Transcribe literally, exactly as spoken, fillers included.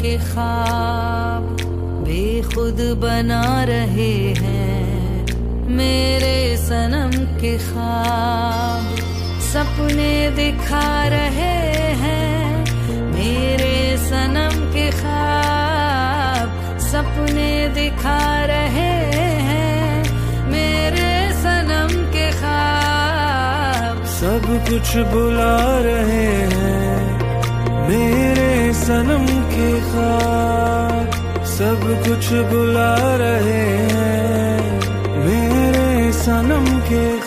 के ख्वाब बेखुद बना रहे हैं, मेरे सनम के ख्वाब सपने दिखा रहे हैं, मेरे सनम के ख्वाब सपने दिखा रहे हैं, मेरे सनम के ख्वाब सब कुछ बुला रहे हैं, मेरे सनम के ख्वाब सब कुछ बुला रहे हैं, मेरे सनम के